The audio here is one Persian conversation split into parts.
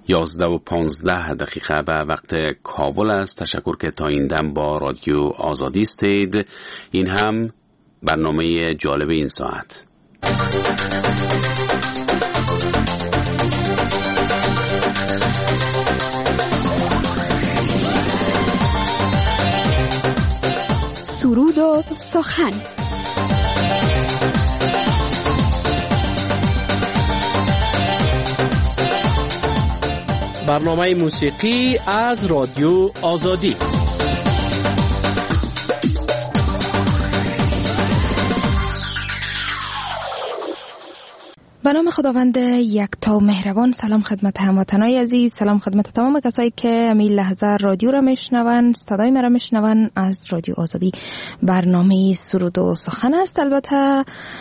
11:15 به وقت کابل است. تشکر که تا این دم با رادیو آزادی استید. این هم برنامه جالب این ساعت. سرود و سخن. برنامه موسیقی از رادیو آزادی. به نام خداوند یکتا و مهربان. سلام خدمت هموطنای عزیز، سلام خدمت تمام کسایی که همین لحظه رادیو را میشنون، صدای مرا میشنون از رادیو آزادی. برنامه سرود و سخن است. البته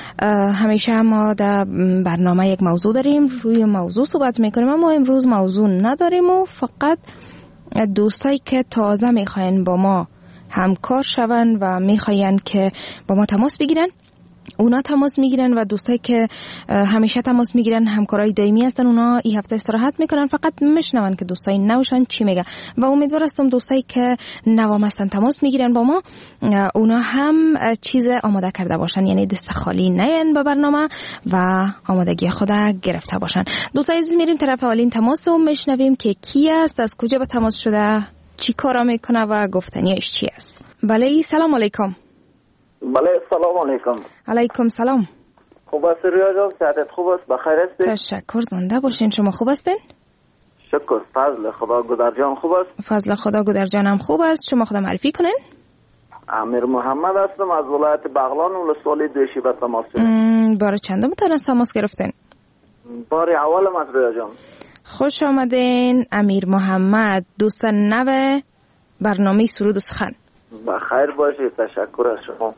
همیشه ما در برنامه یک موضوع داریم، روی موضوع صحبت میکنیم، اما امروز موضوع نداریم و فقط دوستایی که تازه میخواین با ما همکار شون و میخواین که با ما تماس بگیرن، اونا تماس میگیرن، و دوستایی که همیشه تماس میگیرن، همکارای دائمی هستن، اونا این هفته استراحت میکنن، فقط میشنون که دوستای نوشن چی میگه. و امیدوار هستم دوستایی که نوام هستن تماس میگیرن با ما، اونا هم چیز آماده کرده باشن، یعنی دست خالی نیان به برنامه و آمادگی خود گرفته باشن. دوستای عزیز، میریم طرف اولین تماس رو میشنویم که کی است، از کجا به تماس شده، چی کارا میکنه و گفتنیش چی است. بله، سلام علیکم. بله، سلام علیکم. علیکم سلام. خوب است ریا جان؟ صحت خوب است؟ بخیر هستی؟ تشکر، زنده باشین. شما خوب هستین؟ شکر، فضل خدا. گودر جان خوب است؟ فضل خدا، گودر جانم خوب است. شما خود معرفی کنین. امیر محمد هستم از ولایت بغلان، ولسوالی دوشیبه تماس شدم. بار چندم تماس گرفتین؟ بار اولم از ریا جان. خوش آمدین امیر محمد، دوست نو برنامه سرود و سخن. بخیر باشید، تشکر از شما.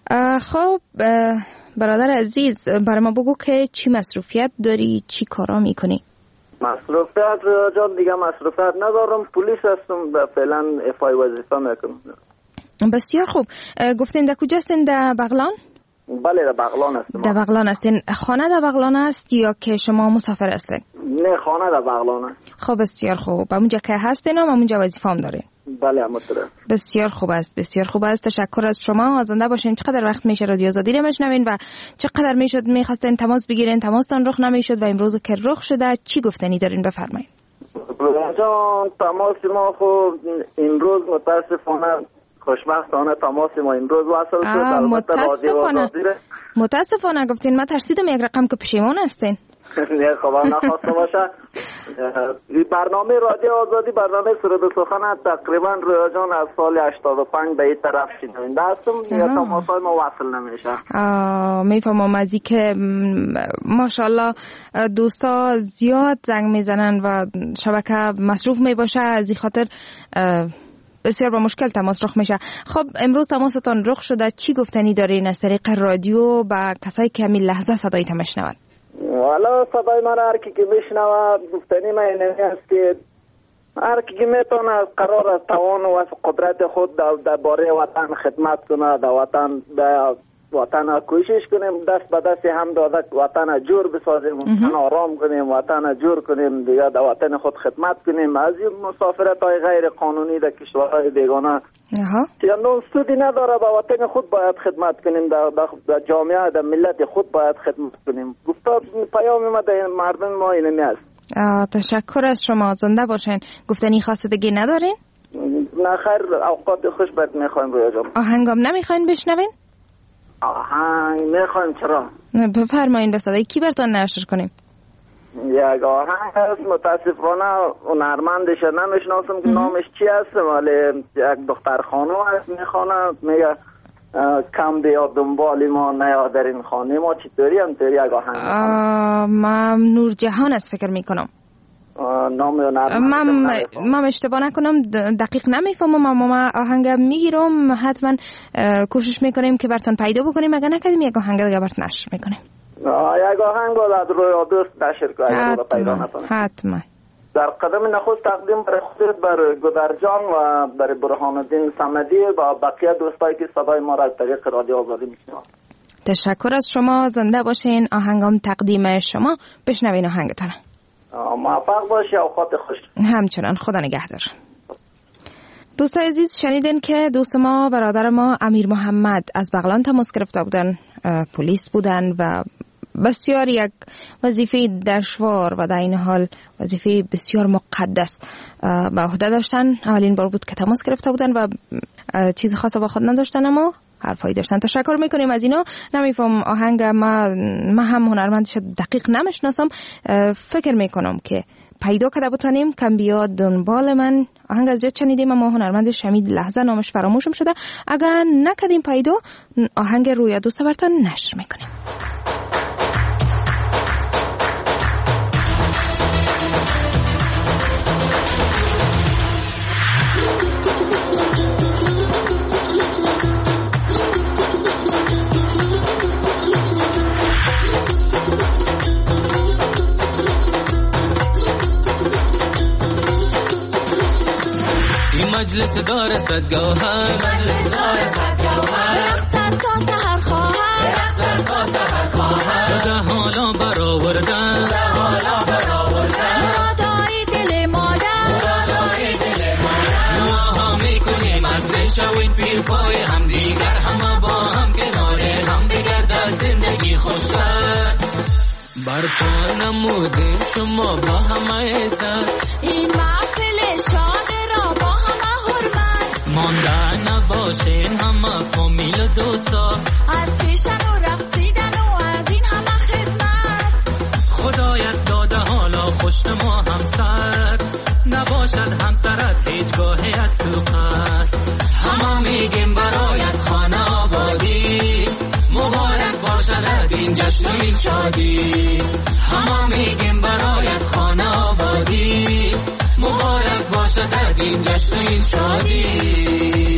خب برادر عزیز، برای ما بگو که چی مصروفیت داری، چی کارا میکنی؟ مصروفیت ریا جان دیگه مصروفیت ندارم، پلیس هستم، فعلا افای وظیفه میکنم. بسیار خوب. گفتین در کجا هستین؟ در بغلان؟ بله، در بغلان هستم. در بغلان هستین. خانه در بغلان است یا که شما مسافر هستین؟ نه، خانه در بغلان است. خب بسیار خوب. همونجا که هستین و همونجا وظیفه هم دارین؟ بله، همونطوره. بسیار خوب است، بسیار خوب است. تشکر از شما. زنده باشین. چقدر وقت میشه رادیو آزادی رو میشنوین و چقدر میشد میخواستین تماس بگیرین، تماستان رخ نمیشد و امروز که رخ شده، چی گفتنی دارین؟ بفرمایید. جان، تماس ما خب امروز متاسفانه خوشبختانه تماس ما امروز وصل شد. متاسفانه گفتین. ما ترسیدم یک رقم که پشیمان هستین. نه، خدا نخواسته باشه. این برنامه رادیو آزادی، برنامه سرود و سخن تقریبا رویا جان از سال 85 به این طرف شنونده هستم، یا تماسای ما وصل نمیشه. میفهمم از این که ماشاءالله دوستا زیاد زنگ میزنن و شبکه مصروف میباشه، از این خاطر بسیار با مشکل تماس رخ میشه. خب امروز تماستان رخ شده، چی گفتنی دارین از طریق رادیو با کسایی که همین لحظه صدایت میشنون؟ والا صدای من هر کی که میشنوه گفتنی من اینه است که هر کی که میتونه قرار است توان و قدرت خود در باره وطن خدمت کنه، در وطن کوشش کنیم، دست به دست هم داده وطن جور بسازیم، وطن آرام کنیم، وطن جور کنیم، دیگه در وطن خود خدمت کنیم. از این مسافرت های غیر قانونی در کشورهای بیگانه چندان سودی نداره. به وطن خود باید خدمت کنیم، در جامعه، در ملت خود باید خدمت کنیم. گفتار پیام ما در مردم ما اینمی است. تشکر از شما. زنده باشین. گفتنی خواستگی ندارین؟ نه خیر، اوقات خوش بد میخوایم رویا جان. آهنگام نمیخواین بشنوین؟ آهنگ میخوایم. چرا؟ بفرمایین. به صدای کی براتون نشر کنیم؟ یک آهنگ هست، متاسفانه هنرمندش نمیشناسم که نامش چی هست، ولی یک دختر خانم هست میخونه، میگه کم بیا دنبال ما نیا در این خانه ما. چطوری هم توری یک آهنگ من نور جهان است فکر میکنم. من اشتباه نکنم، دقیق نمیفهمم، اما ما آهنگ میگیرم، حتما کوشش میکنیم که براتون پیدا بکنیم. اگر نکردیم یک آهنگ دیگه براتون نشر میکنیم. یک آهنگ از روی دوست نشر کنیم. حتما. در قدم نخست تقدیم برای خودت، برای گودر جان و برای برهان الدین صمدی و بقیه دوستایی که صدای ما را از طریق رادیو آزادی میشنوند. تشکر از شما. زنده باشین. آهنگام تقدیم شما. بشنوین آهنگتون. موفق باشی، اوقات خوش. همچنان، خدا نگهدار. دوست عزیز، شنیدین که دوست ما، برادر ما امیر محمد از بغلان تماس گرفته بودن. پلیس بودن و بسیار یک وظیفه دشوار و در این حال وظیفه بسیار مقدس به عهده داشتن. اولین بار بود که تماس گرفته بودن و چیز خاصی با خود نداشتن، اما حرفایی داشتن. تشکر میکنیم از اینا. نمیفهم آهنگ ما هم هنرمندش دقیق نمیشناسم، فکر میکنم که پیدا کرده بتونیم کم بیاد دنبال من. آهنگ از جد شنیدیم اما هنرمندش حمید لحظه نامش فراموشم شده. اگر نکردیم پیدا، آهنگ روی دوست برتان نشر میکنیم. مجلس دار صدگاهر رقصر تا سحر خواهر شده حالا برآوردن مرادای دل مادر ما ها میکنیم از دل شوید پیر پای هم دیگر، همه با هم کناره هم بگردد زندگی خوشتر. برپا نمودیم شما با همه عزت، این محفل شاد را با همه حرمت. مانده نباشین همه فامیل و دوستا، از پیشن و رقصیدن و از این همه خدمت. خدایت داده حالا خوشت ما همسر، نباشد همسرت هیچگاهی از توقت. همه میگیم برایت خانه آبادی، مبارک باشد این جشن و این شادی. همه میگیم برایت خانه آبادی، مبارک باشد این جشن و این شادی.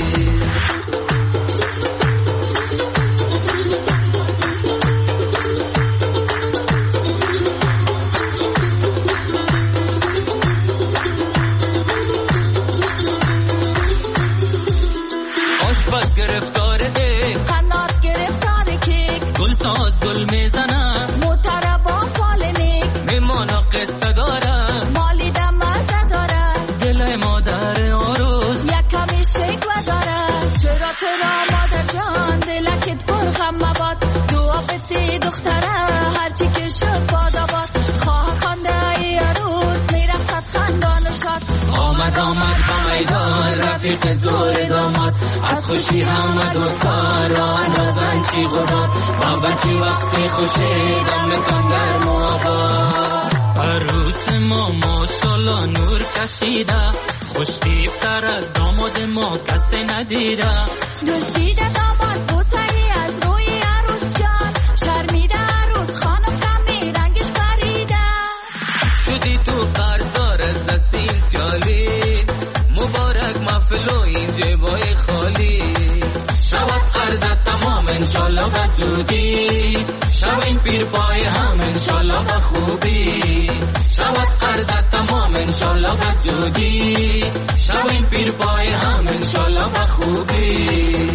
آشپز گرفتاره قنات گرفتاره که گلساز گل میزنه، مطربا فال نیک میمانا قصه داره، مالی دم مزه داره، دل مادر آروز یک کمی شکوه داره. چرا مادر جان دلکت پر غم مباد، دعا بسی دختره هرچی که شد باد آباد. خواه خانده ای عروس میرخصد خندان و شاد، آمد به میدان رفیق زور داماد. از خوشی همه دوستا را اندازن چی گذار، بابا چی وقتی خوشی دم کم گرم و آباد. عروس ما ماشالله نور کشیده، خوش دیفتر از داماد ما کسی ندیده. دزدیده داماد بوسه‌ای از روی عروس جان، شرمیده عروس خانم کمی رنگش پریده. شدی تو قرضدار از دست این سیالی، مبارک محفل و این جیبای خالی. شود قرضت تمام انشالله بسودی، شوین پیر پای هم انشالله بخوبی. شود قرضت تمام انشالله بسودی، شوین پیر پای هم انشالله بخوبی.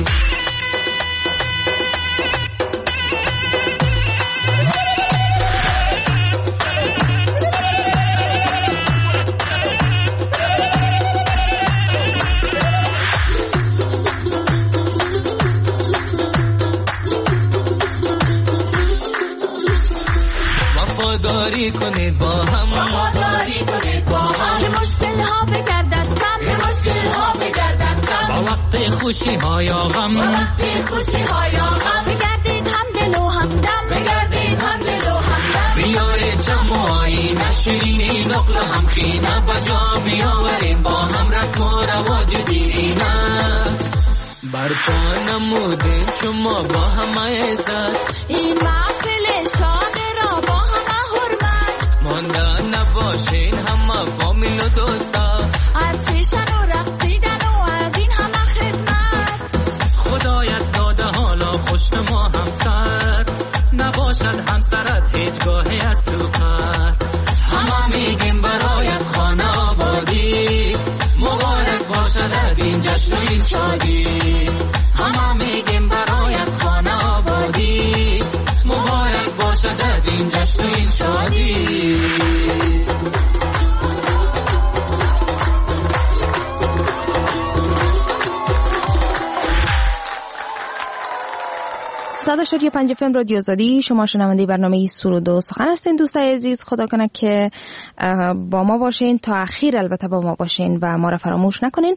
وفاداری کنید با هم، مشکل ها بگردد کم، با وقت خوشی ها یا غم، بگردید هم دل و همدم، بیاره چم و آینه شیرینی نقل و هم خینه، بجا بیاوریم با هم رسم و رواج دیرینه. برپا نمودیم شما با همه عزت، این محفل شاد را با همه حرمت. مانده نباشین همه فامیل و دوستا، از پیشن و رقصیدن و از این همه خدمت. خدایت داده حالا خوشت ما همسر، نباشد همسرت هیچگاهی از توقت. همه میگیم برایت خانه آبادی، مبارک باشد این جشن و این شادی. همه میگیم برایت خانه آبادی، مبارک باشد این جشن و این شادی. 100.5 FM رادیو آزادی. شما شنونده برنامه سرود و سخن هستین دوستای عزیز. خدا کنه که با ما باشین تا اخیر، البته با ما باشین و ما را فراموش نکنین.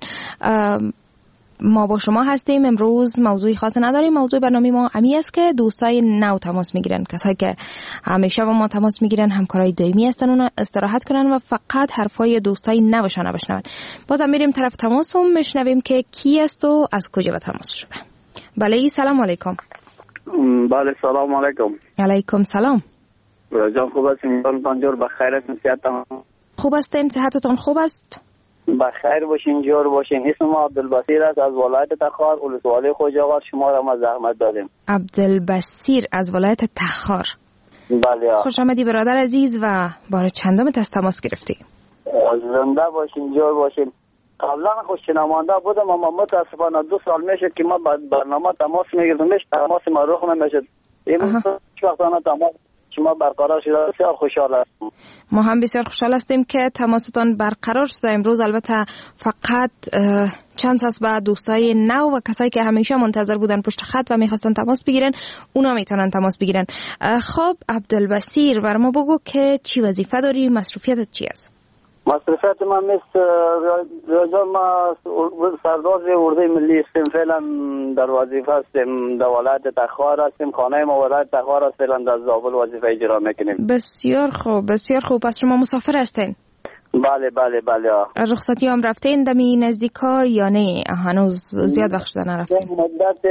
ما با شما هستیم. امروز موضوعی خاص نداریم. موضوع برنامه ما امی است که دوستای نو تماس میگیرن، کسایی که همیشه با ما تماس میگیرن، همکارای دائمی هستن، اونا استراحت کنن و فقط حرفای دوستای نوشان بشنون. بازم میریم طرف تماس و میشنویم که کی است و از کجا به تماس شده. بله، سلام علیکم. بله، سلام علیکم. علیکم سلام. جان خوب هستین؟ جور بخیر هستین؟ صحتتان خوب هستین؟ صحتتان خوب است؟ بخیر باشین، جور باشین. اسم ما عبدالبصیر است از ولایت تخار، ولسوالی خوجاغار. شما را ما زحمت دادیم. عبدالبصیر از ولایت تخار. بله. خوش آمدی برادر عزیز و بار چندمت از تماس گرفتی؟ زنده باشین، جور باشین. قبلا خوشنمانده بودم اما متاسفانه 2 سال میشه که ما برنامه تماس میگیرم، تماس ما رخ نمیشد. امروز وقتانه تماس شما برقرار شده، بسیار خوشحال هستم. ما هم بسیار خوشحال هستیم که تماستان برقرار شده. امروز البته فقط چند ساعت بعد دوستای نو و کسایی که همیشه منتظر بودن پشت خط و میخواستن تماس بگیرن، اونا میتونن تماس بگیرن. خب عبدالبصیر، بر ما بگو که چی وظیفه داری، مصروفیتت چی است؟ مصروفیت من مثل رجا ما سردار ارده ملی هستیم، فعلا در وظیفه هستیم، در ولایت تخار هستیم، خانه ما ولایت تخار است، فعلا در زابل وظیفه اجرا میکنیم. بسیار خوب، بسیار خوب. پس شما مسافر هستین؟ بله بله بله. رخصتی هم رفتین دمی نزدیکا یا نه؟ هنوز زیاد وقت شده نرفتین؟ مدت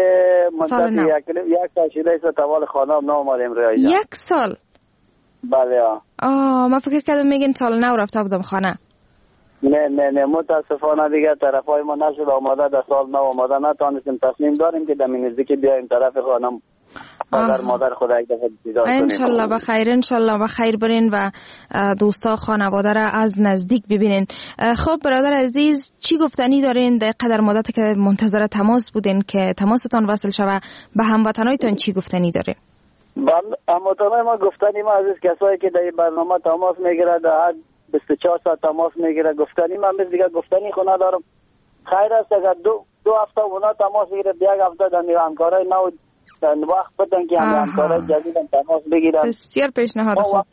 یک سال شده است توال خانه هم ناماریم رایجا. 1 سال؟ بله. من فکر کردم میگن سال نو رفته بودم خانه. نه متاسفانه دیگه طرفای ما نشد آماده، در سال نو آماده نتانستیم. تصمیم داریم که دمی نزدیکی بیایم طرف خانم مادر خدا یک دفعه دیدار کنیم. انشالله بخیر، انشالله بخیر برین و دوستا خانواده را از نزدیک ببینین. خب برادر عزیز، چی گفتنی دارین در قدر مدت که منتظر تماس بودین که تماستان وصل شوه؟ به هموطنایتان چی گفتنی داره؟ هموطنای ما گفتنی ما عزیز کسایی که در برنامه تماس میگیره، در 24 ساعت تماس میگیره، گفتنی من مثل دیگه گفتنی خونه دارم. خیر است اگر دو هفته اونا تماس بگیره، یک هفته در همکارای نو وقت بدن که همکارای جدید تماس بگیرن. بسیار پیشنهاد خوب.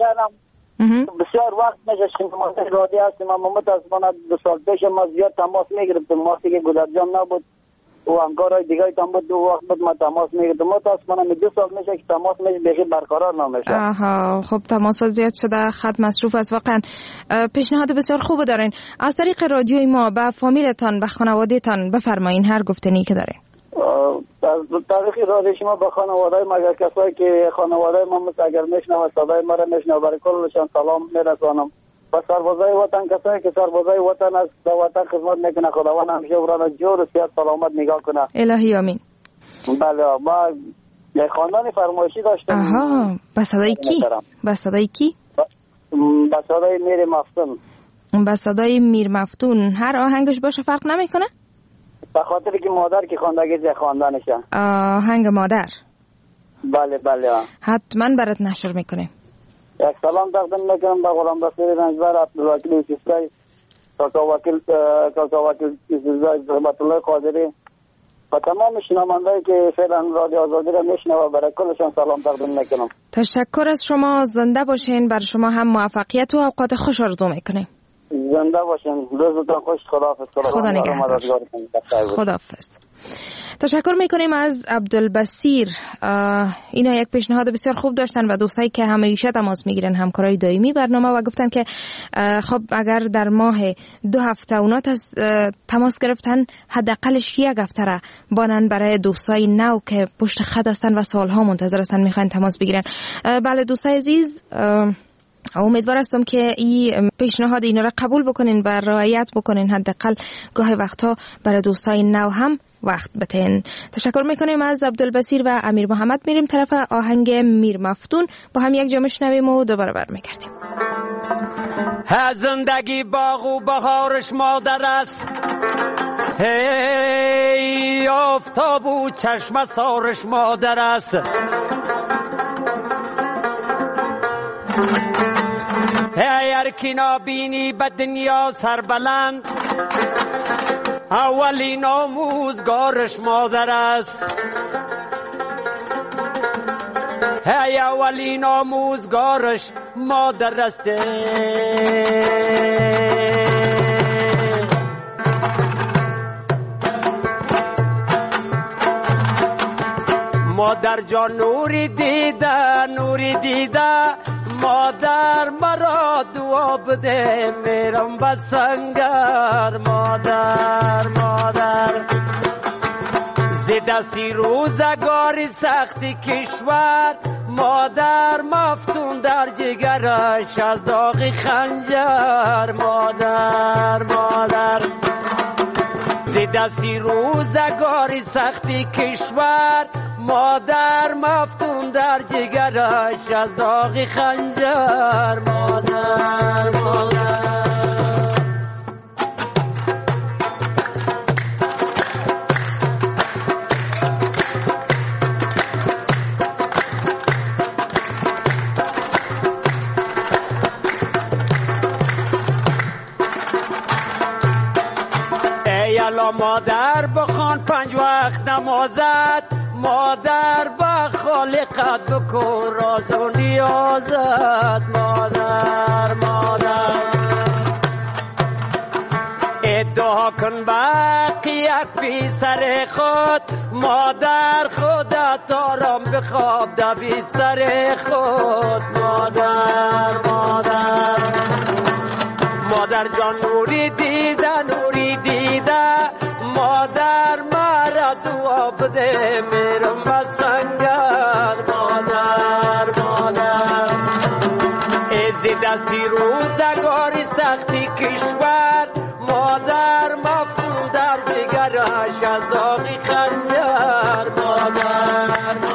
بسیار وقت میشه که ما رادی هستیم، اما متاسفانه 2 سال پیش ما زیاد تماس میگرفتیم. وقتی که گذرجان نبود و همکارای دیگه هم بود، 2 وقت بود ما تماس میگرفتیم. متاسفانه 2 سال میشه که تماس میشه بخیر برقرار نمیشه. خب تماسات زیاد شده، خط مصروف است. واقعا پیشنهاد بسیار خوب دارین. از طریق رادیوی ما به فامیلتان، به خانوادهتان بفرمایین هر گفتنی که دارین. از طریق رادیو شما به خانواده مگر کسایی که خانواده ما مثل اگر میشنوه صدای ما را میشنوه، برای کلشان سلام میرسانم. و سربازای وطن، کسایی که سربازای وطن از وطن خدمت میکنه، خداوند همیشه اوران جور و صحت سلامت نگاه کنه. الهی آمین. بله. ما یک خواندن فرمایشی داشتیم. به صدای کی؟ به صدای کی؟ به صدای میر مفتون. به صدای میر مفتون. هر آهنگش باشه فرق نمیکنه؟ به خاطر که مادر که خواندگی خواندنشه. آهنگ مادر. بله بله. حتما برات نشر میکنه. یک سلام تقدیم میکنم به غلامبصیر رنجبر، عبدالوکیل یوسفزی، کاکا وکیل یوسفزی، رحمت الله قادری و تمام شنوندهایی که فعلا رادیو آزادی را میشنوه، برای کلشان سلام تقدیم میکنم. تشکر از شما. زنده باشین. بر شما هم موفقیت و اوقات خوش آرزو میکنیم. زنده باشین. روزتون خوش. خداحافظ. خدا نگهدار. خداحافظ. تشکر میکنیم از عبدالبصیر. اینا یک پیشنهاد بسیار خوب داشتن و دوستایی که همیشه تماس میگیرن، همکارای دائمی برنامه، و گفتن که خب اگر در ماه 2 هفته اونا تماس گرفتن، حداقلش 1 هفته را بانن برای دوستای نو که پشت خط هستن و سالها منتظر هستن میخوان تماس بگیرن. بله دوستای عزیز، امیدوار هستم که این پیشنهاد اینا را قبول بکنین و رعایت بکنین. حداقل گاهی وقتا برای دوستای نو هم وقت بتین. تشکر میکنیم از عبدالبصیر و امیر محمد. میریم طرف آهنگ میر مفتون، با هم یک جا میشنویم و دوباره برمیگردیم. زندگی باغ و بهارش مادر است، هی آفتاب و چشم سارش مادر است. اگر کی نابینی به دنیا سربلند، اولین آموزگارش مادر است. ای اولین آموزگارش مادر رسته مادر جان نوری دیده مادر مرا دعا بده میرم به سنگر مادر زی دستی روزگاری سختی کشور مادر مفتون در جگرش از داغ خنجر مادر زی دستی روزگاری سختی کشور مادر مفتون در جگرش از داغ خنجر مادر ای الا مادر بخوان 5 وقت نمازت مادر با خالقت بکن راز و نیازت مادر ادعا کن باقی یک پسر خود مادر خودت آرام بخواب در بستر خود مادر جان نوری دیده مادر مرا دعا بده میرم به سنگر مادر ازی دستی روزگاری سختی کشور مادر مفتون در دیگرش از داغ خنجر مادر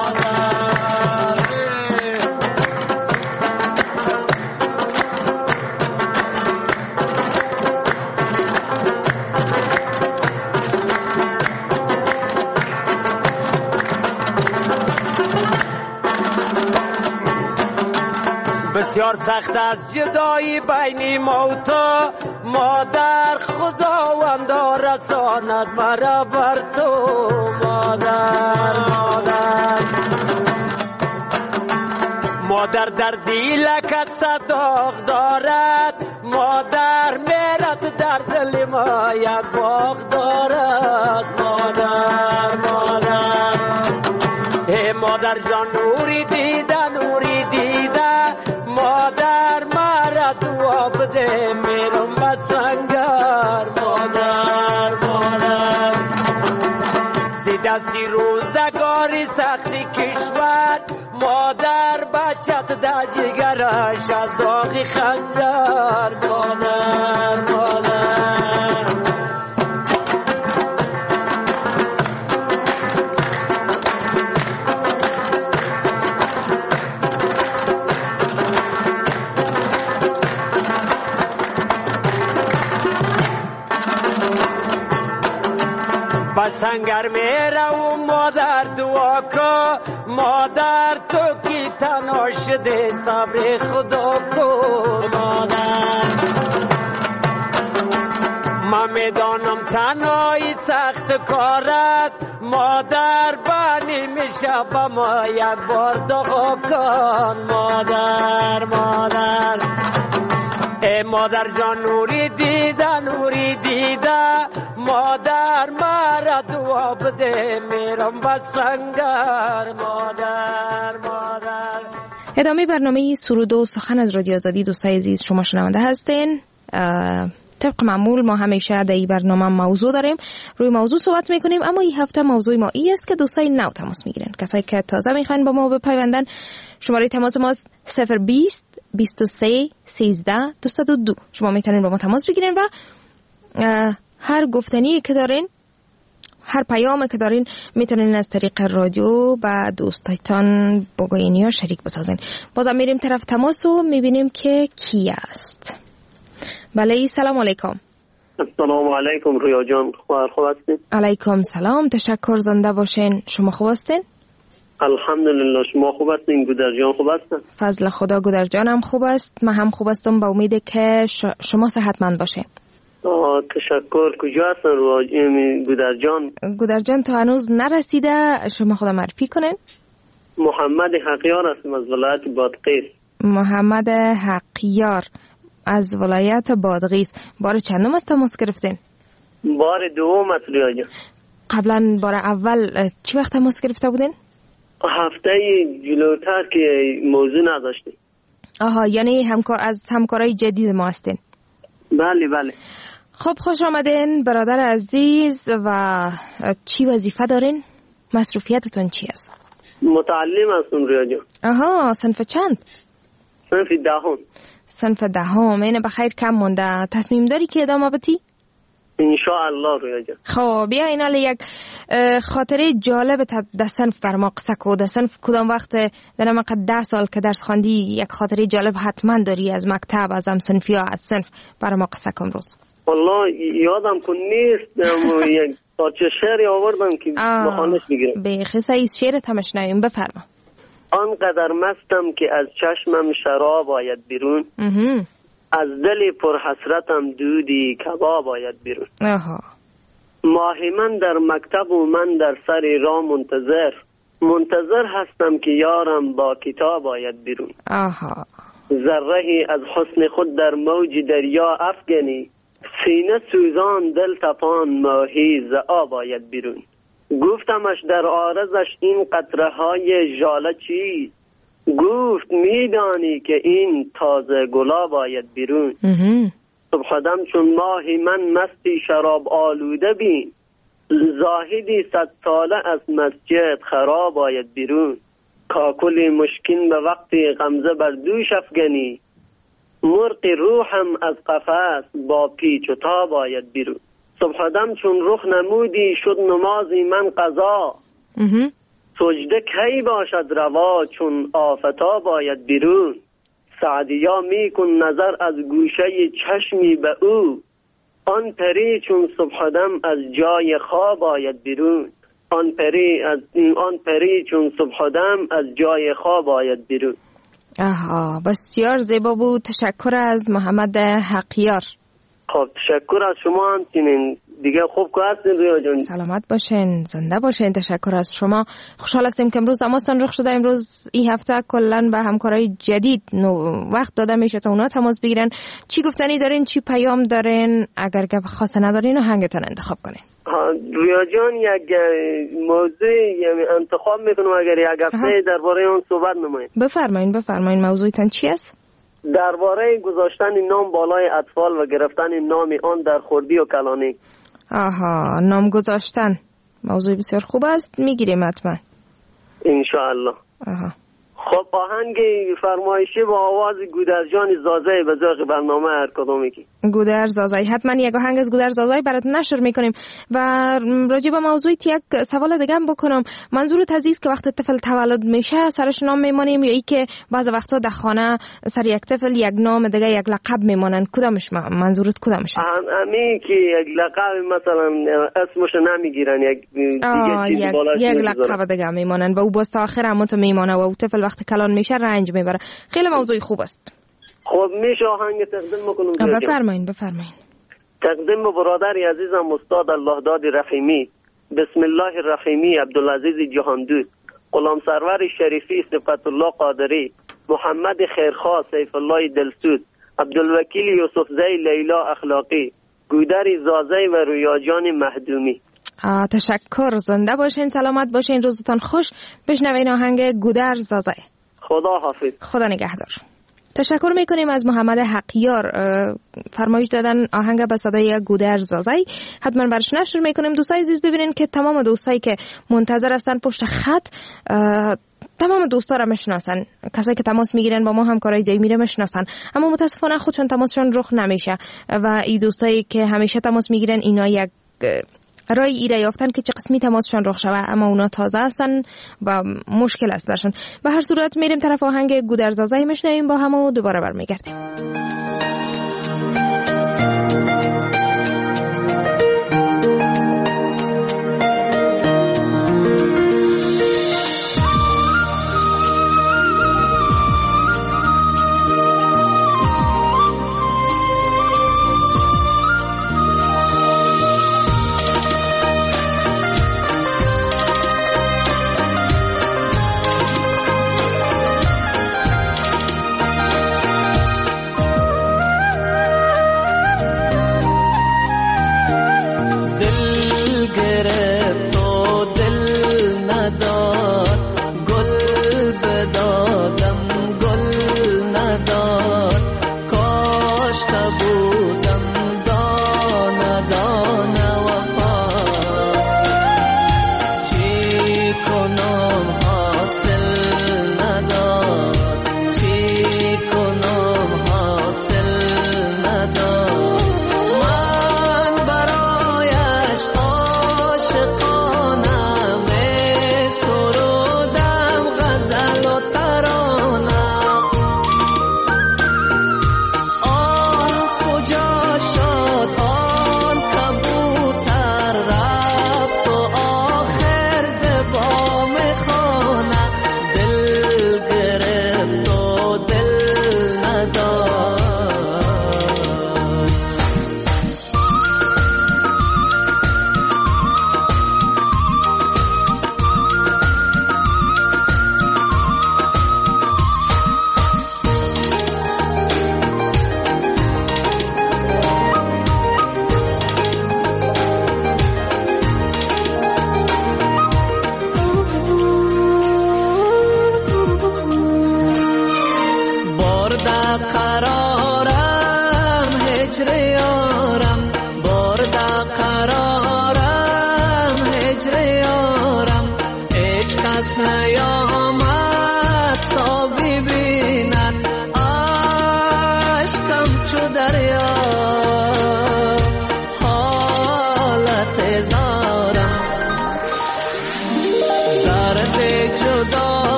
بسیار سخت از جدایی بین ما و تو مادر خداوند رساند مرا بر تو مادر در دیلکت صداق دارد مادر میرد در دل ما یک باغ دارد ای مادر جان نوری دیده مادر مرا دعا بده میرم به سنگر مادر زی دستی روزگاری سختی کشور مادر بچت در جگرش از داغ خنجر مادر سنگر میره و مادر دعا کو مادر تو کی تنها شده صبر خدا کو من میدانم تنهایی سخت کار است مادر بانی میشه با ما یک بار دعا کن مادر ای مادر جان نوری دیده مادر مرا دعا بده میرم به سنگر مادر ادامه برنامه سرود و سخن از رادیو آزادی دوستای عزیز شما شنونده هستین. طبق معمول ما همیشه در این برنامه موضوع داریم، روی موضوع صحبت میکنیم، اما این هفته موضوع ما این است که دوستای نو تماس میگیرن. کسایی که تازه میخوان با ما بپیوندن شماره تماس ما 020 23 13 202. شما میتونین با ما تماس بگیرین و هر گفتنی که دارین، هر پیامی که دارین میتونین از طریق رادیو با دوستایتان بگوین یا شریک بسازین. بازم میریم طرف تماس و میبینیم که کی است. بله، سلام علیکم. السلام علیکم رویا جان، خوب هستین؟ علیکم سلام، تشکر، زنده باشین. شما خوب هستین؟ الحمدلله. شما خوب هستین؟ گودر جان خوب هستن؟ فضل خدا، گودر جانم خوب است، من هم خوب هستم، با امید که شما صحتمند باشین. تشکر. کجا هستن گودر جان؟ گودر جان تا هنوز نرسیده، شما خدا معرفی کنین. محمد حقیار هستم از ولایت بادغیس. محمد حقیار از ولایت بادغیس. بار چندم از تماس گرفتین؟ بار دوم است ریا جان. قبلا بار اول چی وقت تماس گرفته بودین؟ هفته جلوتر که موضوع نداشتیم. آها، یعنی از همکارای جدید ما هستین. بله بله. خب خوش آمدین برادر عزیز. و چی وظیفه دارین؟ مصروفیتتون چی است؟ متعلم هستم ریا جان. آها، صنف چند؟ صنف دهم. صنف دهم. اینه بخیر کم مونده. تصمیم داری که ادامه بدی؟ انشاءالله ریا جان. خب بیا اینال یک خاطره جالب در صنف بر ما قصه کو. در صنف کدام وقت در ما قد 10 سال که درس خواندی یک خاطره جالب حتما داری از مکتب، از هم صنفی ها، از صنف بر ما قصه کن روز. والله یادم کن نیست. یک پارچه شعری آوردم که بخوانش بگیرم. به خیلی شعر تمش نیم. بفرما. آنقدر مستم که از چشمم شراب آید بیرون، از دل پر حسرتم دودی کباب آید بیرون. ماهی من در مکتب و من در سر راه منتظر هستم که یارم با کتاب آید بیرون. ذره‌ای از حسن خود در موج دریا افگنی، سینه سوزان دل تپان ماهی ز آب آید بیرون. گفتمش در عارضش این قطره های ژاله چی؟ گفت میدانی که این تازه گلاب آید بیرون. صبحدم چون ماهی من مستی شراب آلوده بین، زاهدی 100 ساله از مسجد خراب آید بیرون. کاکلی مشکین به وقتی غمزه بر دوش افگنی، مرغ روحم از قفس با پیچ و تاب آید بیرون. صبحدم چون رخ نمودی شد نمازی من قضا، سجده کی باشد روا چون آفتاب آید بیرون. سعدیا می کن نظر از گوشه چشمی به او، آن پری چون صبحدم از جای خواب آید بیرون. آن پری چون صبحدم از جای خواب آید بیرون. آها، بسیار زیبا بود. تشکر از محمد حقیار. خب تشکر از شما همچنین. دیگه خوب که هستین ریا جان. سلامت باشین، زنده باشین. تشکر از شما. خوشحال هستیم که امروز دماستان رخ شده. امروز این هفته کلن به همکارای جدید وقت داده میشه تا اونا تماس بگیرن. چی گفتنی دارین، چی پیام دارین؟ اگر گپ خاصه ندارین آهنگتون انتخاب کنین. ریا جان یک موضوع انتخاب میکنم اگر یک هفته درباره اون صحبت نمایید. بفرمایین موضوعتون چی است؟ درباره گذاشتن نام بالای اطفال و گرفتن نام آن در خردی و کلانی. آها، نام گذاشتن موضوع بسیار خوب است، میگیریم حتما انشاءالله. خب آهنگ فرمایشی با آواز گودرجان زازه به ذوق برنامه هر کدومی که گودر زازه، حتما یک آهنگ از گودر زازه برات نشر میکنیم. و راجع به موضوعی یک سوال دیگه هم بکنم. منظورت عزیز که وقت طفل تولد میشه سرش نام میمانیم یا ای که بعض وقتا در خانه سر یک طفل یک نام دیگه یک لقب میمانن؟ کدامش منظورت کدامش است؟ همین که یک لقب مثلا اسمش نمیگیرن، یک دیگه چیز بالاش یک لقب دیگه میمانن و او باز تا آخر هم تو میمانه و او طفل وقتی کلان میشه رنج میبره. خیلی موضوع خوب است. خب میشه آهنگ تقدیم بکنم؟ بفرمایین. تقدیم به برادر عزیزم استاد الله داد رحیمی. بسم الله الرحیمی عبدالعزیز جهاندود، غلام سرور شریفی صفت الله قادری، محمد خیرخواه سیف الله دلسود، عبدالوکیل یوسف زی لیلا اخلاقی، گودر زازی و رویاجان مهدومی. تشکر. زنده باشین، سلامت باشین، روزتان خوش. بشنوین آهنگ گودر زازی. خدا حافظ. خدا نگهدار. تشکر میکنیم از محمد حقیار، فرمایش دادن آهنگ به صدای گودر زازی. حتما برش نشر میکنیم. دوستای عزیز ببینین که تمام دوستایی که منتظر هستن پشت خط تمام دوستا را میشناسن، کسایی که تماس میگیرن با ما همکارای دایمی را میشناسن، اما متاسفانه خودشون تماسشون رخ نمیشه و این دوستایی که همیشه تماس میگیرن اینا یک رای ایره یافتن که چه قسمی تماسشان رخ شوه، اما اونا تازه هستن و مشکل است برشون. به هر صورت میریم طرف آهنگ گودر زازی میشنویم با هم و دوباره برمیگردیم.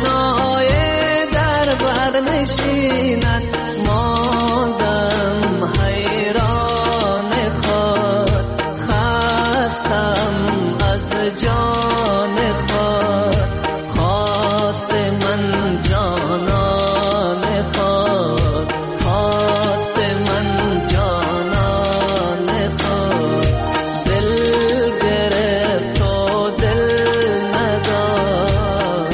خانای در بر نشیند ماندم حیران خود خستم از جان خود خواست من جانان خود خواست من جانان خود دل گرفت و دل نداد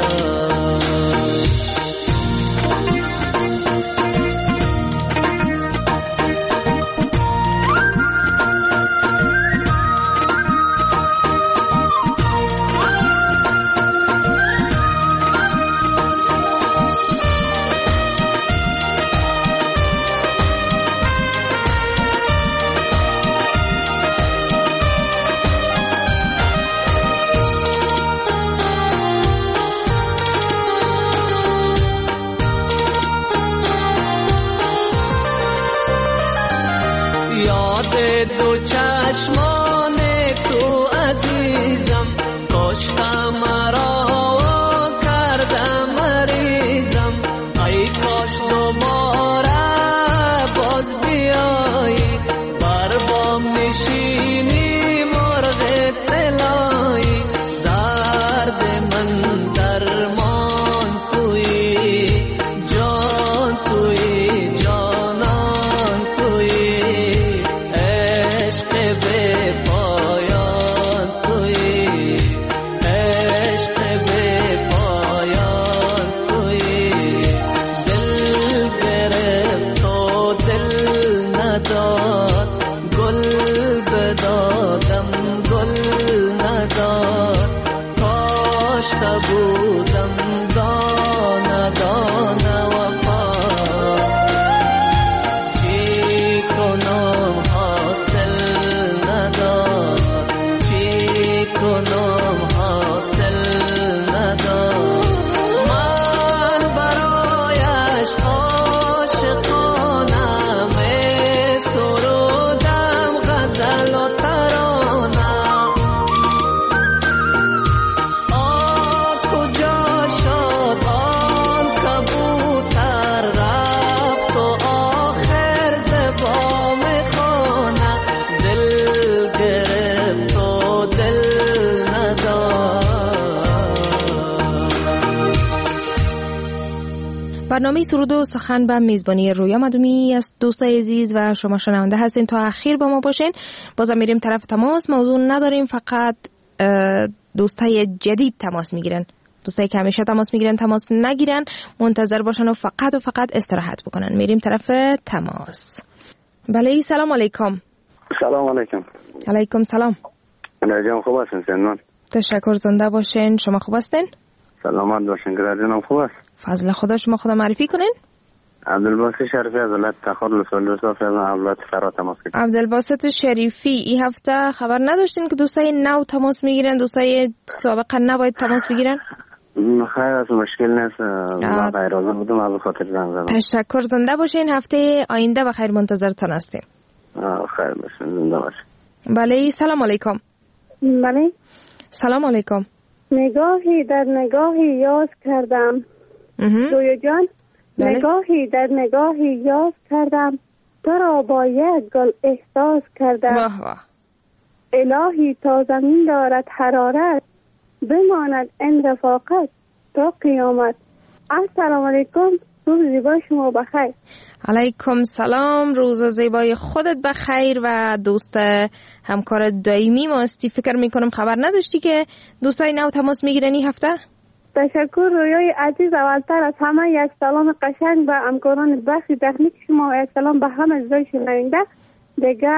یاد دو چشمان تو عزیزم کشتم مرا و کردم مریضم ای کاش دوباره باز بیایی بر بام نشینی مرغ طلایی درد من درمان تویی جان تویی جانان تویی عشق به پایان تویی عشق به پایان تویی دل گرفت و دل نداد گل بدادم گل نداد کاشته بودم دانه دانه وفا چی کنم حاصل نداد چی کنم حاصل نداد من برایش عاشقانه می سرودم غزل و ترانه کجا شد آن کبوتر رفت و آخر زبام خانه دل گرفت و دل نداد. برنامه سرود و سخن به میزبانی رویا مدومی از دوستای عزیز و شما شنونده هستین تا اخیر با ما باشین. بازم میریم طرف تماس. موضوع نداریم، فقط دوستای جدید تماس میگیرن. دوستایی که همیشه تماس میگیرن تماس نگیرن، منتظر باشن و فقط استراحت بکنن. میریم طرف تماس. بله سلام علیکم. سلام علیکم. علیکم سلام. نجام خوب هستین سنان؟ تشکر، زنده باشین. شما خوب هستین؟ سلامت باشین. گرادینم خوب است. فضل خدا. شما خدا معرفی کنین. عبدالباسط شریفی از ولایت تخار لسول صافی از ولایت فرا تماس گرفتم. عبدالباسط شریفی، این هفته خبر نداشتین که دوستای نو تماس میگیرن، دوستای سابقا نباید تماس بگیرن؟ خیر از مشکل نیست. من غیرازه بودم از خاطر زنگ زدم. تشکر، زنده باشین. هفته آینده بخیر منتظرتان هستیم. خیر باشین، زنده باشین. بله سلام علیکم. بله سلام علیکم. نگاهی در نگاهی یاز کردم رویا جان. بله. نگاهی در نگاهی یاز کردم تو را با یک گل احساس کردم. واه واه. الهی تا زمین دارد حرارت بماند این رفاقت تا قیامت. السلام علیکم، روز زیبای شما بخیر. علیکم سلام، روز زیبای خودت بخیر و دوست همکار دائمی ما استی. فکر میکنم خبر نداشتی که دوستای نو تماس میگیرن این هفته؟ تشکر رویای عزیز. اولتر از همه یک سلام قشنگ به همکاران بخش تکنیک شما و یک سلام به همه زای شنونده. دیگه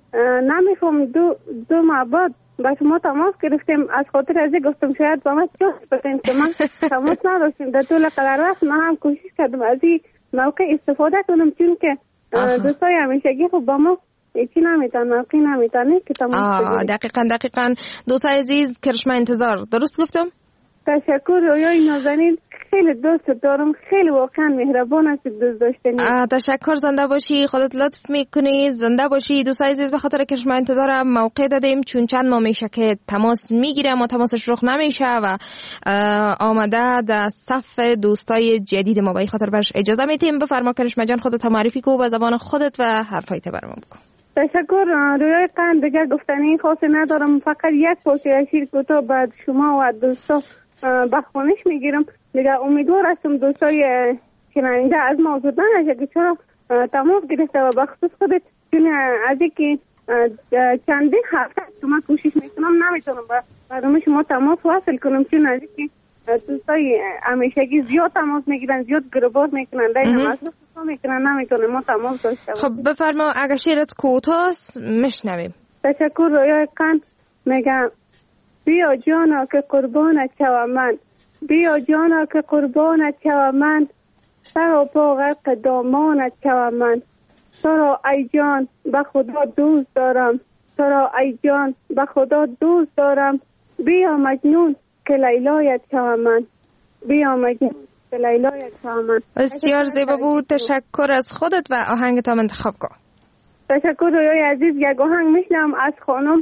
نمیفهم دو معبد با شما تماس گرفتیم، از خاطر ازی گفتم شاید با من چوست بکنیم که من تماس نداشتیم. در طول قدر وقت من هم کوشش کردم از این موقع استفاده کنم، چون که دوستای همیشگی خب با ما یکی نمیتن موقعی نمیتن که تماس بگیریم. دقیقا دوستای عزیز کرشمه انتظار. درست گفتم؟ تشکر رویای نازنین، خیلی دوست دارم، خیلی واقعا مهربان است دوست داشتنی. تشکر، زنده باشی، خودت لطف میکنی، زنده باشی. دوستای عزیز به خاطر که شما انتظار موقع دادیم، چون چند ماه میشه که تماس میگیره اما تماسش رخ نمیشه و آمده در صف دوستای جدید ما، به خاطر برش اجازه میدیم. بفرما کرشمه جان، خودت معرفی کو به زبان خودت و حرفایت برام بکن. تشکر رویای قند، دیگه گفتنی خاصی ندارم، فقط یک پوسه شیر کوتاه بعد شما و دوستا بخونش میگیرم. دیگه امیدوار هستم دوستای شنونده از ما زودن نشه که چرا تماس گرفته و بخصوص خودت، چون از اینکه چندین هفته شما کوشش میکنم نمیتونم برای شما تماس وصل کنم، چون از اینکه دوستای همیشگی زیاد تماس میگیرن، زیاد گروباز میکنن، دایما مصرف میکنن، نمیتونم ما تماس داشته باشم. خب بفرما، اگه شیرت کوتاست میشنویم. تشکر. رویای قند میگم بیا جانا که قربانت شوم من، بیا جانا که قربانت شوم من، سر و پا غرق دامانت شوم من. تو را ای جان به خدا دوست دارم، تو را ای جان به خدا دوست دارم. بیا مجنون که لیلایت شوم من، بیا مجنون که لیلایت شوم من. بسیار زیبا بود، تشکر از خودت و آهنگت هم انتخاب کن. تشکر رویای عزیز. یک آهنگ میشنم از خانم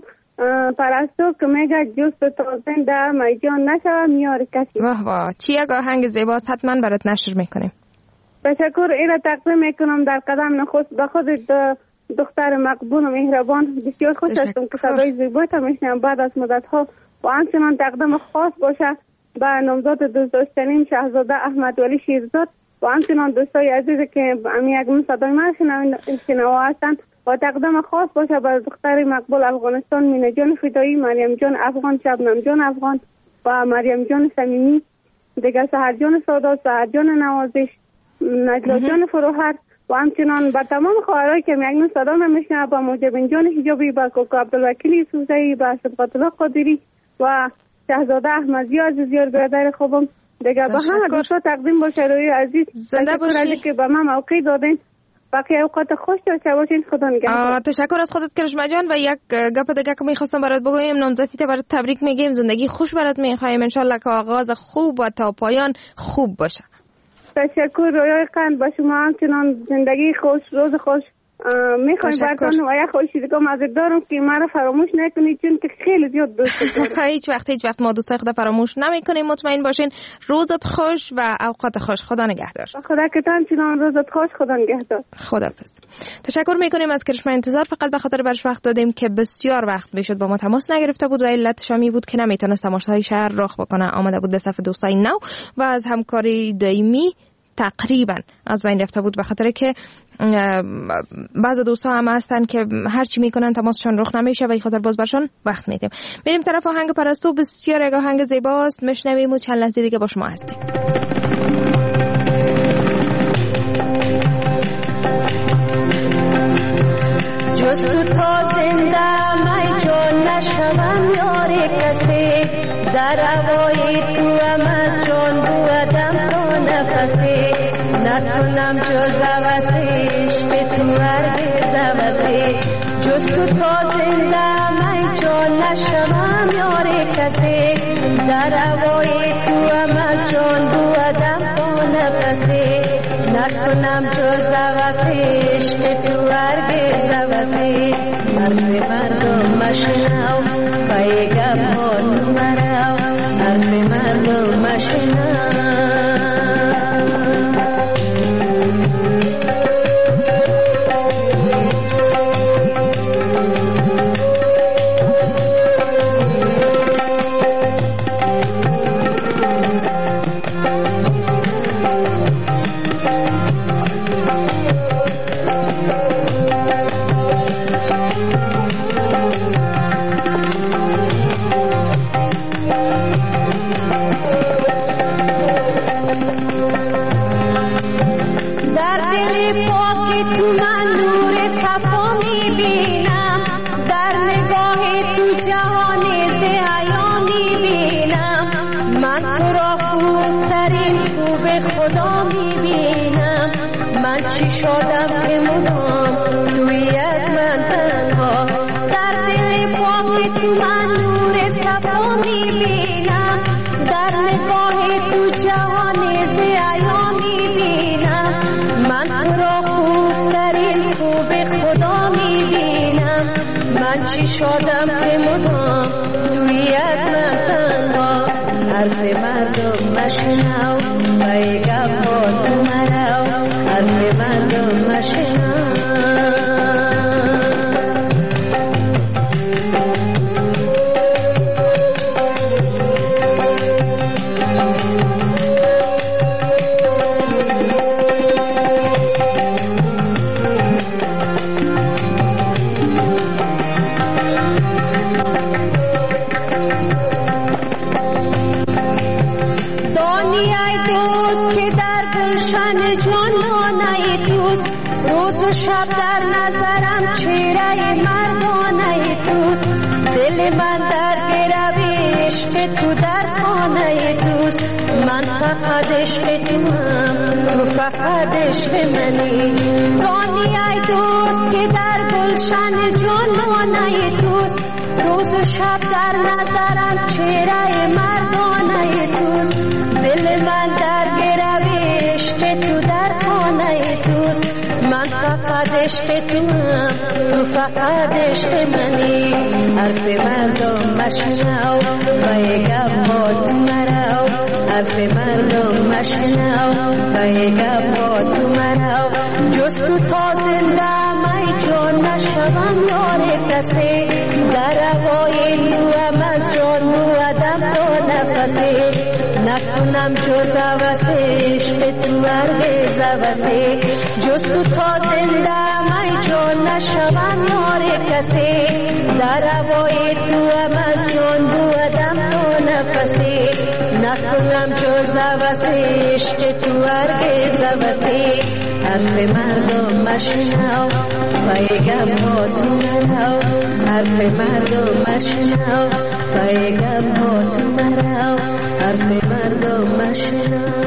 پرستو که میگه جست تازن در میجان نشوم یار کسی. واه واه، چی یک آهنگ زیباست، حتما برات نشر میکنیم. تشکر. ایره تقدیم میکنم در قدم نخست به خود دختر مقبول و مهربان. بسیار خوش هستم که صدای زیبایت میشنم بعد از مدت ها و همچنان تقدیم خاص باشه به نامزاد دوست داشتنیم شهزاده احمد ولی شیرزاد و همچنان دوستای عزیزی که یک صدای من شنوا هستند و تقدیم خاص باشه به دختر مقبول افغانستان مینه جان فدایی، مریم جان افغان، شبنم جان افغان و مریم جان صمیمی، دیگه سحر جان سادات، سحر جان نوازش، نجلا جان فروهر و همچنان به تمام خواهرایی که یک صدا نمیشنه، با موجبین جان حجابی، با کوکو عبدالوکیل سوزایی، با صدقات الله قادری و شهزاده احمدی عزیزیار برادر خوبم. دیگه به همه دوستا تقدیم باشه. روی عزیز زنده باشی که به من موقع دادین. باقی اوقات خوش داشته باشین. خدا نگهدار. تشکر از خودت کرشمه جان و یک گپ دیگه که میخواستم برات بگویم، نامزدیت برات تبریک میگیم، زندگی خوش برات میخوایم، ان شاء الله که آغاز خوب و تا پایان خوب باشه. تشکر. رویای قند به شما همچنان زندگی خوش، روز خوش میخوایم براتون و یک خوشیدگم از دارم که مرا فراموش نکنید چون که خیلی زیاد دوست دارم. هیچ وقت ما دوستای خدا فراموش نمیکنیم. مطمئن باشین. روزت خوش و اوقات خوش. خدا نگهدار. خدا که همچنان روزت خوش. خدا نگهدار. خداحافظ. تشکر میکنیم از کرشمه انتظار. فقط به خاطر برش وقت دادیم که بسیار وقت میشد با ما تماس نگرفته بود و علت شامی بود که نمیتونست تماشای شهر راه بکنه. آمده بود به صف دوستای نو و از همکاری دائمی تقریبا از بین رفته بود، به خاطر که بعض دوستا هم هستن که هر چی میکنن تماسشون رخ نمیشه و این خاطر باز برشون وقت میدیم. بریم طرف آهنگ پرستو، بسیار یک آهنگ زیباست، میشنویم و چند لحظه دیگه با شما هستیم. جز تو تا زنده می جان نشوم یار کسی، در هوای تو هم از جان بودم تا نفسی، نکنم جز عوضی عشق تو هرگز عوضی. جز تو تا زنده می جان نشوم یار کسی، در هوای تو هم از جان بودم تا نفسی، نکنم جز عوضی عشق تو هرگز عوضی. حرف مردم مشنو پیگم ها تو مرو، حرف مردم مشنو. خدا میبینم من چی شدم که مدام توی از من تنها، در دل پاک تو من نور صفا میبینم، در در نگاه تو جهان زیایا میبینم من تو را خوبترین خوب خدا میبینم من چی شدم که مدام دوری از من تنها حرف مردم مشنو بیگم با تو مرو حرف مردم مشنو شب در نظرم چهره مردانه توست دل من در گروی عشق تو در خانه توست من فقط عشق تو هم تو فقط عشق منی دانی ای دوست که در گلشن جانانه توست روز و شب در نظرم چهره مردانه توست دل من در گروی عشق تو در خانه توست من فقط عشق تو هم تو فقط عشق منی حرف مردم مشنو بیگم با تو مرو حرف مردم مشنو بیگم با تو مرو جز تو تا زنده می جان نشوم یار کسی در هوای تو هم از جان بودم تا نفسی نکنم جز عوضی عشق تو هرگز عوضی جز تو تا زنده من جان نشوم یار کسی در هوای تو هم از جان بودم تا نفسی نکنم جز عوضی عشق تو هرگز عوضی حرف مردم مشنو بیگم با تو مرو حرف مردم مشنو بیگم با تو مرو حرف مردم مشنو.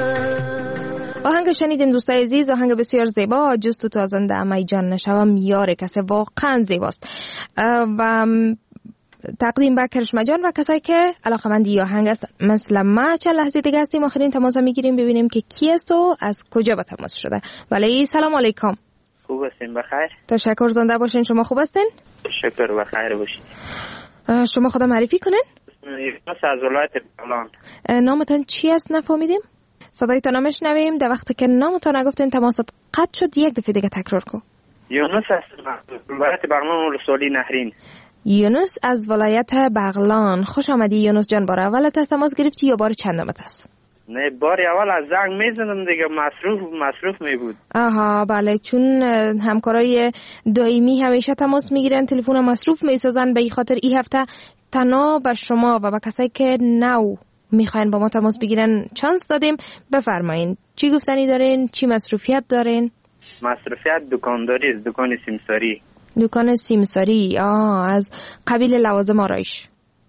آهنگ شنیدین دوستای عزیز، آهنگ بسیار زیبا جز تو تا زنده امی جان نشوم یار کسی، واقعا زیباست و تقدیم به کرشمه جان و کسایی که علاقه‌مند آهنگ است مثل ما. چند لحظه دیگه هستیم آخرین تماس میگیریم ببینیم که کی است و از کجا به تماس شده. ولی سلام علیکم. خوب هستین؟ بخیر. تشکر، زنده باشین. شما خوب هستین؟ شکر بخیر باشید. شما خدا معرفی کنین؟ از ولایت بغلان. نامتون چی است نفهمیدیم؟ صدایتان نمیشنویم. در وقتی که نامتون نگفتین تماست قطع شد، یک دفعه دیگه تکرار کن. یونس از ولایت بغلان ولسوالی نهرین. یونس از ولایت بغلان. خوش آمدی یونس جان. بار اولت از تماس گرفتی یا بار چندمت است؟ نه، بار اول از زنگ میزنم دیگه، مصروف می بود. آها بله، چون همکارای دائمی همیشه تماس میگیرن، تلفن مصروف میسازن. به این خاطر این هفته تنها به شما و به کسایی که نو میخواین با ما تماس بگیرن چانس دادیم. بفرمایین چی گفتنی دارین؟ چی مصروفیت دارین؟ مصروفیت دکانداری است، دکان سیمساری. دکان سیمساری. از قبیل لوازم آرایش.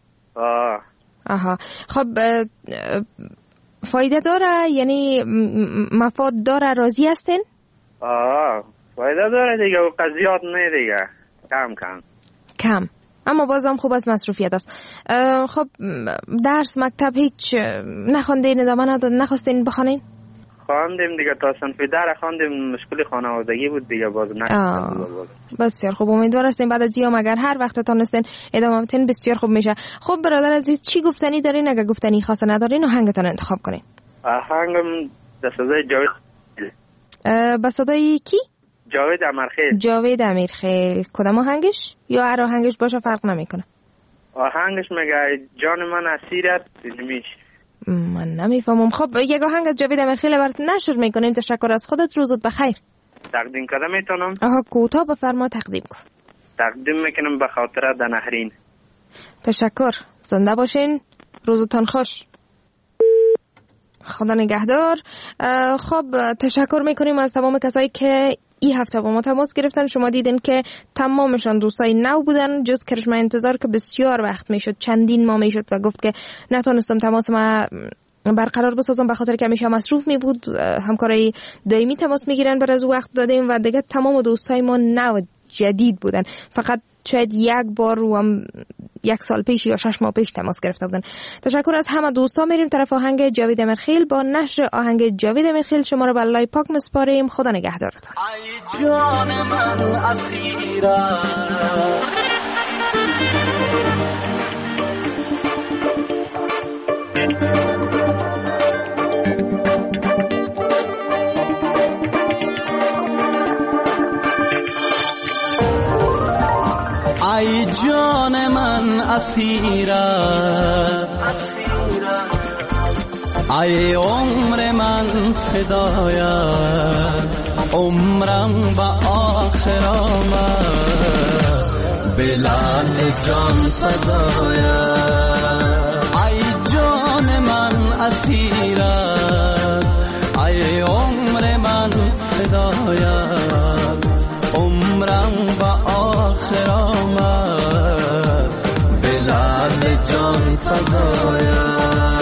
آها خب فایده داره؟ یعنی مفاد داره؟ راضی هستین؟ فایده داره دیگه، و قضیات نه دیگه، کم اما بازم خوب از مصروفیت است. خب درس مکتب هیچ نخوندین؟ ادامه نخواستین بخوانین؟ خواندیم دیگه، تا صنف در خواندیم، مشکل خانوادگی بود دیگه، باز نخواندیم. بسیار خوب، امیدوار هستیم بعد از ایام اگر هر وقت تونستین ادامه بدین بسیار خوب میشه. خب برادر عزیز چی گفتنی دارین؟ اگه گفتنی خاصه ندارین آهنگتون انتخاب کنین. آهنگم به صدای جاوید. به صدای کی؟ جاوید امیرخیل. جاوید امیرخیل. کدام آهنگش؟ یا هر آهنگش باشه فرق نمیکنه؟ آهنگش میگه جان من اسیرت نمیش. من نمیفهمم. خب یک آهنگ از جاوید امیرخیل برات نشر میکنیم. تشکر از خودت، روزت بخیر. تقدیم کردم میتونم؟ کوتاه بفرما تقدیم کن. تقدیم میکنم به خاطر دنهرین. تشکر، زنده باشین، روزتان خوش. خدا نگهدار. خب تشکر میکنیم از تمام کسایی که این هفته با ما تماس گرفتن. شما دیدین که تمامشان دوستای نو بودن، جز کرشمه انتظار که بسیار وقت میشد، چندین ماه میشد و گفت که نتونستم تماس ما برقرار بسازم به خاطر که همیشه مصروف می بود. همکارای دائمی تماس میگیرن، بر از وقت دادیم و دیگه تمام دوستای ما نو جدید بودن، فقط شاید یک بار و هم 1 سال پیش یا 6 ماه پیش تماس گرفته بودن. تشکر از همه دوستا. میریم طرف آهنگ جاوید امیرخیل. با نشر آهنگ جاوید امیرخیل شما رو به الله پاک میسپاریم. خدا نگهدارتان. ای جان من اسیرم، ای جان من اسیرم، ای عمر من فدایت، عمرم با آخر آمد بلال جان فدایت. ای جان من اسیرم، ای عمر من فدایت، عمرم با آخر آمد بلال جان فدایت.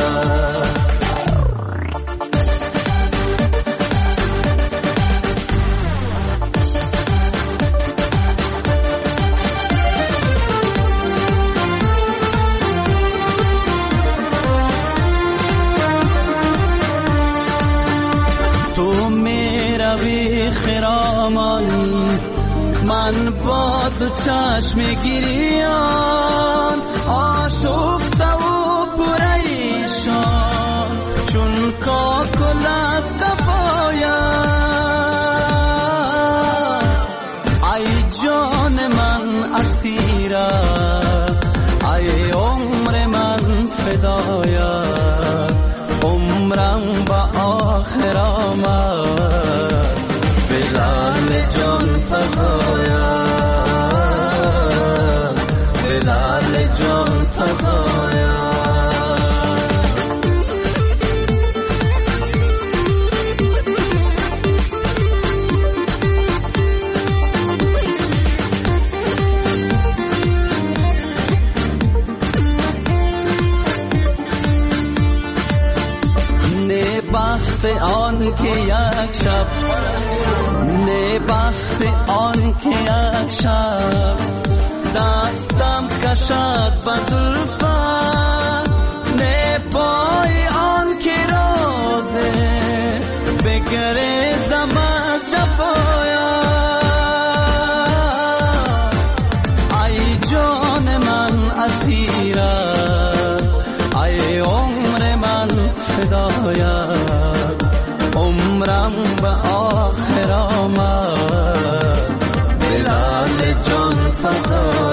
تو میروی خرامان، من با دو چشم گریان، آشفته و پریشان چون کاکل از قفایم. ای جان من اسیرم، ای عمر من فدایت، عمرم با آخر آمد بلال جان فدایت، بلال جان فدایت. نه بخت آن که یک شب، نه بخت آن که یک شب دستم کشد به زلفت، نه پای آن که روزه بگریزم از جفایت. ای جان من اسیرم، ای عمر من فدایت، عمرم به آخر آمد بلال جان فدایت.